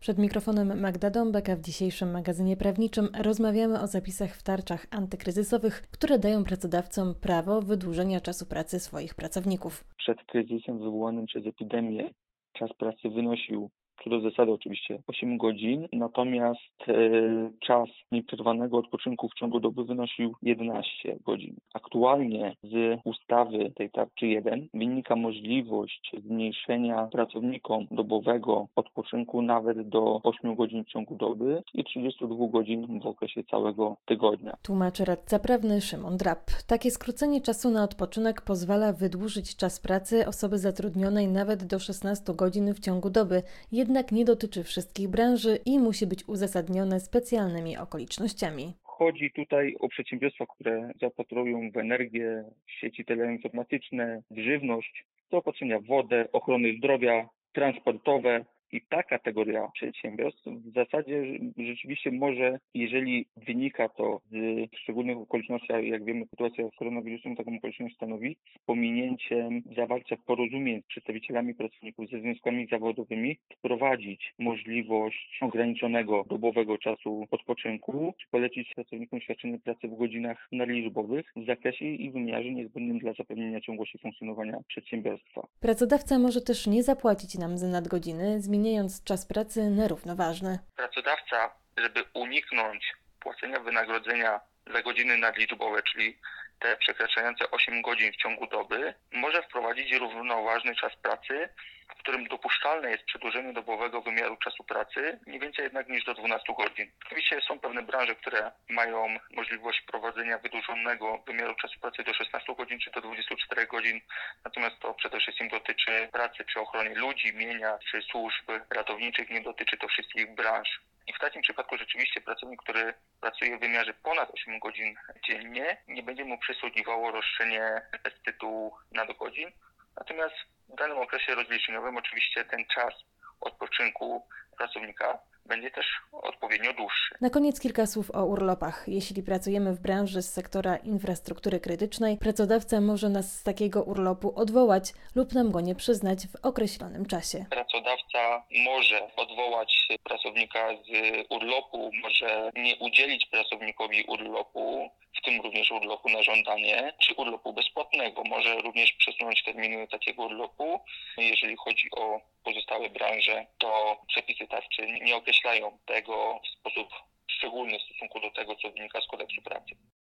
Przed mikrofonem Magda Dąbek, a w dzisiejszym magazynie prawniczym rozmawiamy o zapisach w tarczach antykryzysowych, które dają pracodawcom prawo wydłużenia czasu pracy swoich pracowników. Przed kryzysem wywołanym przez epidemię czas pracy wynosił, co do zasady oczywiście, 8 godzin, natomiast czas nieprzerwanego odpoczynku w ciągu doby wynosił 11 godzin. Aktualnie z ustawy tej tarczy 1 wynika możliwość zmniejszenia pracownikom dobowego odpoczynku nawet do 8 godzin w ciągu doby i 32 godzin w okresie całego tygodnia. Tłumaczy radca prawny Szymon Drab. Takie skrócenie czasu na odpoczynek pozwala wydłużyć czas pracy osoby zatrudnionej nawet do 16 godzin w ciągu doby, jednak nie dotyczy wszystkich branży i musi być uzasadnione specjalnymi okolicznościami. Chodzi tutaj o przedsiębiorstwa, które zaopatrują w energię, sieci teleinformatyczne, w żywność, zaopatrzenia w wodę, ochrony zdrowia, transportowe. I ta kategoria przedsiębiorstw w zasadzie rzeczywiście może, jeżeli wynika to z szczególnych okoliczności, jak wiemy, sytuacja z koronawirusem taką okoliczność stanowi, z pominięciem zawarcia porozumień z przedstawicielami pracowników, ze związkami zawodowymi, wprowadzić możliwość ograniczonego dobowego czasu odpoczynku, czy polecić pracownikom świadczenie pracy w godzinach nadliczbowych w zakresie i wymiarze niezbędnym dla zapewnienia ciągłości funkcjonowania przedsiębiorstwa. Pracodawca może też nie zapłacić nam za nadgodziny, zmieniając czas pracy na równoważny. Pracodawca, żeby uniknąć płacenia wynagrodzenia za godziny nadliczbowe, czyli te przekraczające 8 godzin w ciągu doby, może wprowadzić równoważny czas pracy, w którym dopuszczalne jest przedłużenie dobowego wymiaru czasu pracy nie więcej jednak niż do 12 godzin. Oczywiście są pewne branże, które mają możliwość wprowadzenia wydłużonego wymiaru czasu pracy do 16 godzin czy do 24 godzin, natomiast to przede wszystkim dotyczy pracy przy ochronie ludzi, mienia czy służb ratowniczych, nie dotyczy to wszystkich branż. I w takim przypadku rzeczywiście pracownik, który pracuje w wymiarze ponad 8 godzin dziennie, nie będzie mu przysługiwało roszczenie z tytułu nadgodzin. Natomiast w danym okresie rozliczeniowym oczywiście ten czas odpoczynku pracownika będzie też odpowiednio dłuższy. Na koniec kilka słów o urlopach. Jeśli pracujemy w branży z sektora infrastruktury krytycznej, pracodawca może nas z takiego urlopu odwołać lub nam go nie przyznać w określonym czasie. Pracodawca może odwołać pracownika z urlopu, może nie udzielić pracownikowi urlopu, w tym również urlopu na żądanie, czy urlopu bezpłatnego. Może również przesunąć terminy takiego urlopu. Jeżeli chodzi o pozostałe branże, to przepisy tarczy nie określają tego w sposób szczególny w stosunku do tego, co wynika z kodeksu pracy.